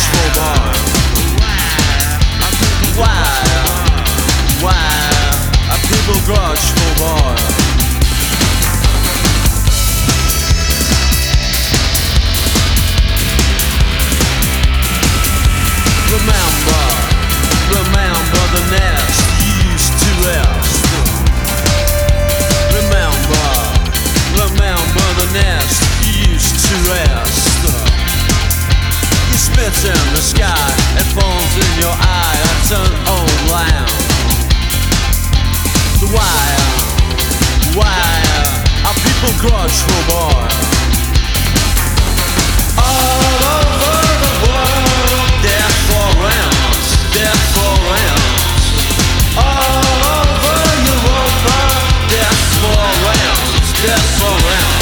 grudgeful boy. Why are people grudgeful boy? Remember the nest you used to rest. Remember the nest you used to rest. You spit in the sky, it falls in your eye. That's an old lamb. Why are people grudgeful boy? All over the world, death for rounds, death for rounds. All over Europa, death for rounds, death for rounds.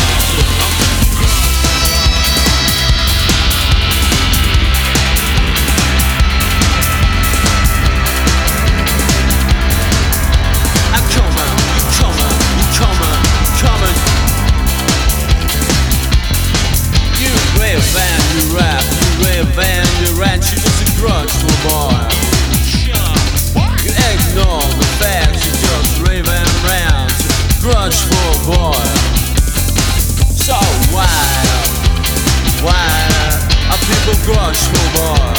You rap, you rave and you rant, you're just a grudgeful boy. You ignore the facts, you just rave and rant, grudgeful boy. So why are people grudgeful boy?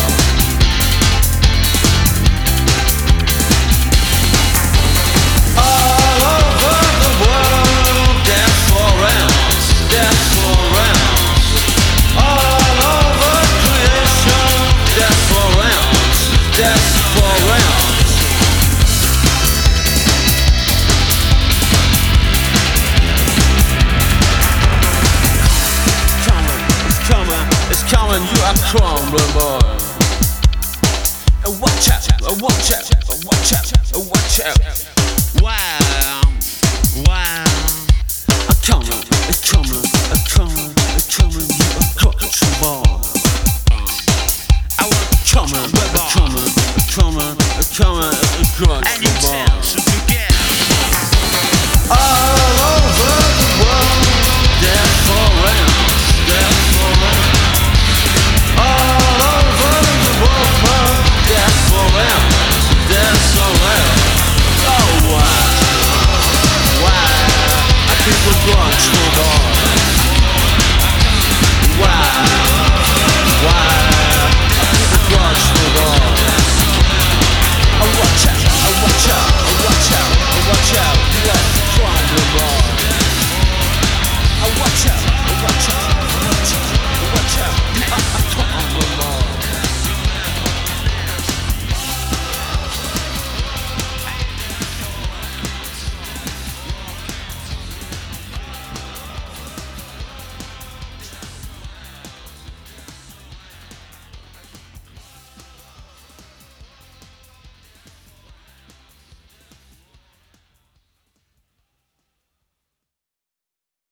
All over the world, death for rounds, death for rounds. All over creation, death for rounds, death for rounds. It's coming, you are crumbling, boy. And watch out, watch out, watch out, watch out. Wow, I'm coming, it's coming.